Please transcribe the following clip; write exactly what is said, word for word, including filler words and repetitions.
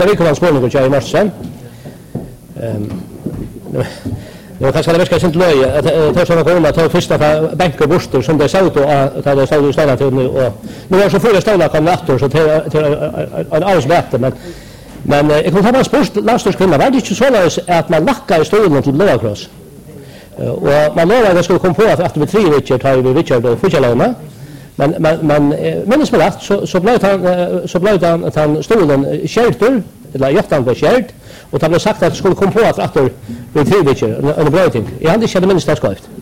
Det är kan spårning och jag i morse. Ehm Jag kanske det verkar inte löje att ta såna komma ta första bänker borster som det såg då att det stod ju stanna till nu och nu var så fulla stolar kom efter så till en arbetsbätte men men jag kan ta en sport landslagskunna var det inte så att man lackar i stolen till Blåkross. Och man lovade att det skulle komma på att efter tre veckor tar vi Richard och Fuchalona. Men men men men som rätt så så blev han så blev han att han stolen skärter eller jottan var skärt och det blev sagt att det skulle komma på att efter vi tre veckor en bra ting. Jag hade inte minst det skojt.